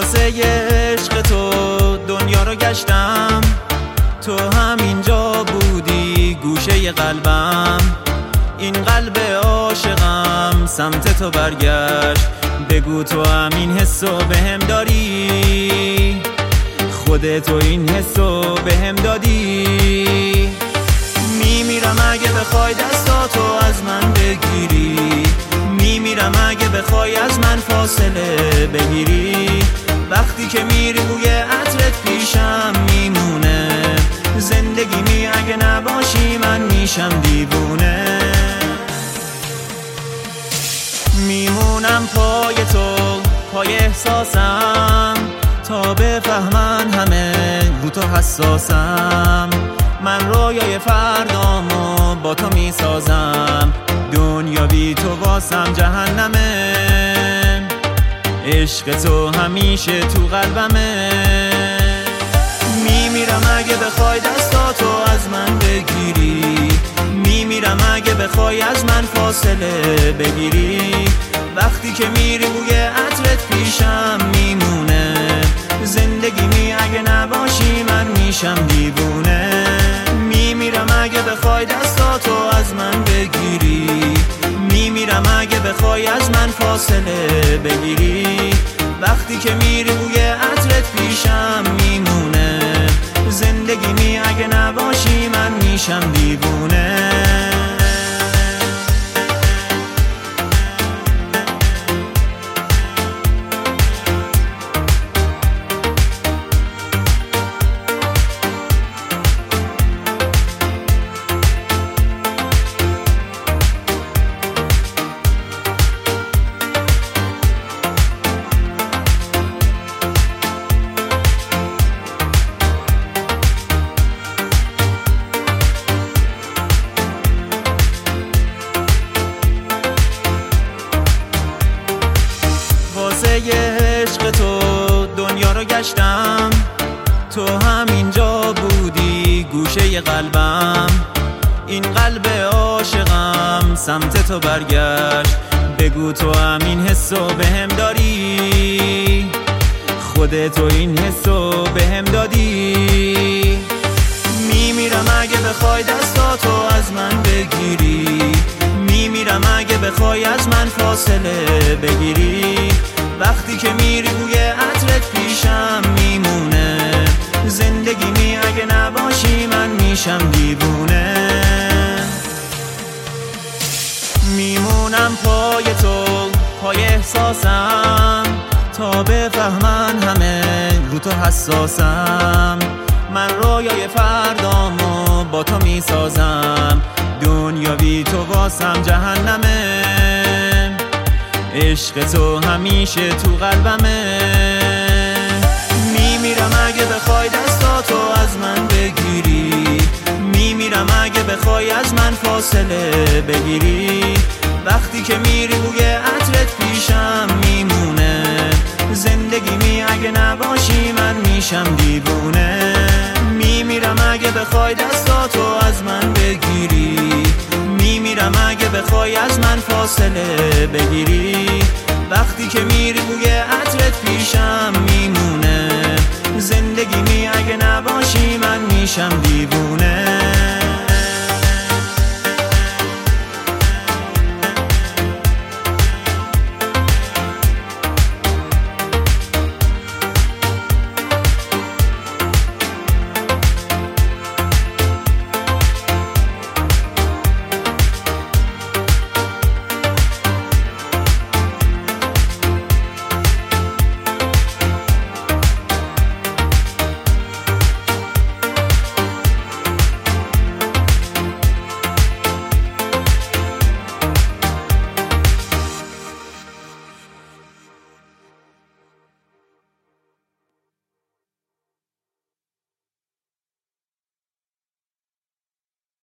واسه عشق تو دنیا رو گشتم، تو همینجا بودی گوشه قلبم. این قلب عاشقم سمت تو برگشت، بگو تو همین حسو بهم داری، خودتو این حسو بهم دادی. میمیرم اگه بخوای دستاتو از من بگیری، میمیرم اگه بخوای از من فاصله بگیری. وقتی که میری بوی عطرت پیشم میمونه، زندگی می اگه نباشی من میشم دیوونه. میمونم پای تو، پای احساسم، تا بفهمن همه رو تو حساسم. من رویای فردامو با تو میسازم، دنیا بی تو واسم جهنمه. عشق تو همیشه تو قلبمه. میمیرم اگه بخوای دستاتو از من بگیری، میمیرم اگه بخوای از من فاصله بگیری. وقتی که میری بوی عطرت پیشم میمونه، زندگی می اگه نباشی من میشم دیوونه. میمیرم اگه بخوای دستاتو از من بگیری، میمیرم اگه بخوای از من فاصله بگیری. وقتی که میری بوی عطرت پیشم میمونه، زندگی می اگه نباشی من میشم دیوونه. واسه عشق تو دنیا رو گشتم، تو همینجا بودی گوشه قلبم. این قلب عاشقم سمت تو برگشت، بگو تو همین حسو بهم داری، خودتو این حسو بهم دادی. میمیرم اگه بخوای دستاتو از من بگیری، میمیرم اگه بخوای از من فاصله بگیری. وقتی که میری بوی عطرت پیشم میمونه، زندگی می اگه نباشی من میشم دیوونه. میمونم پای تو، پای احساسم، تا بفهمن همه رو تو حساسم. من رویای فردامو با تو میسازم، دنیا بی تو واسم جهنمه. عشق تو همیشه تو قلبمه. میمیرم اگه بخوای دستاتو از من بگیری، میمیرم اگه بخوای از من فاصله بگیری. وقتی که میری بوی عطرت پیشم میمونه، زندگی می اگه نباشی من میشم دیوونه. میمیرم اگه بخوای دستاتو از من بگیری، میمیرم اگه بخوای از من فاصله بگیری. وقتی که میری بوی عطرت پیشم میمونه، زندگی می اگه نباشی من میشم دیوونه.